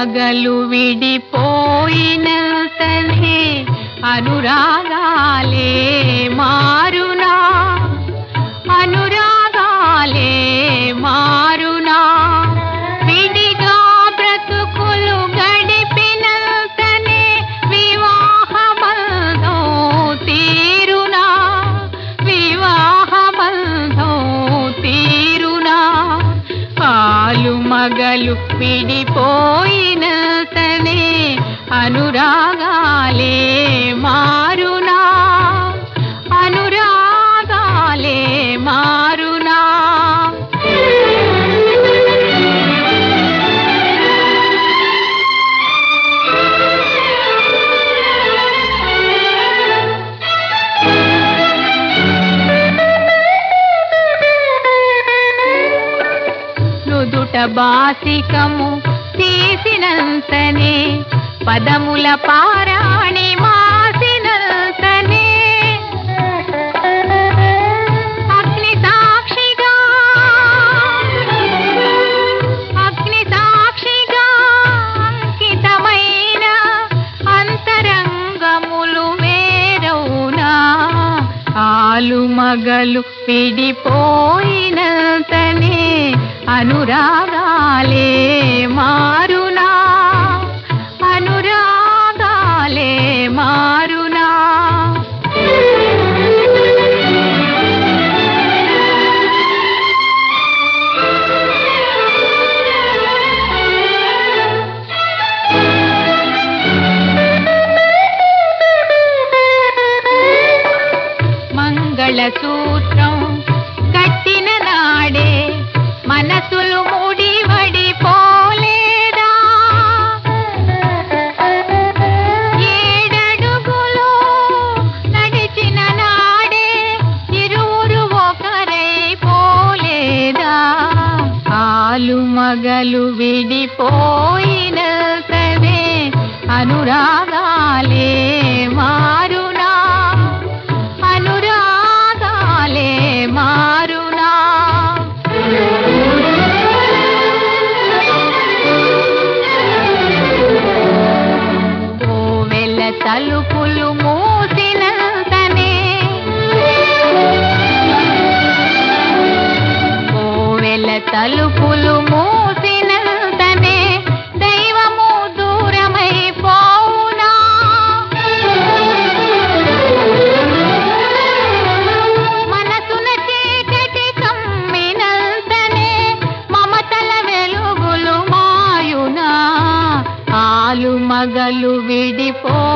మగలు విడిపోయినంతనే అనురాగాలే మారునా, అనురాగాలే మారునా. విడిగా బ్రతుకులు గడిపినంతనే వివాహబంధం తీరునా, వివాహబంధం తీరునా. పాలు మగలు విడిపోయినంతనే అనురాగాలే మారునా, అనురాగాలే మారునా. నుదుట బాసికము తీసినంతనే పదముల పారాణి మాసినంతనే అగ్ని సాక్షిగా, అగ్ని సాక్షిగా అంకితమైన అంతరంగములు వేరవునా. ఆలు మగలు విడిపోయినంతనే అనురాగాలే మారునా, అనురాగాలే మారునా. మంగళసూత్రం కట్టిన నాడే మనసులు ముడివడిపోలేదా. ఏడడుగులు నడిచిన నాడే ఇరువురు ఒకరైపోలేదా. ఆలు మగలు విడిపోయినంతనే అనురాగాలే మారునా, అనురాగాలే మారునా. కోవెల తలుపులు మూసినంతనే, కోవెల తలుపులు మూసినంతనే దైవము దూరమైపోవునా. మనసున చీకటి కమ్మినంతనే మమతల వెలుగులు మాయునా. ఆలు మగలు విడిపో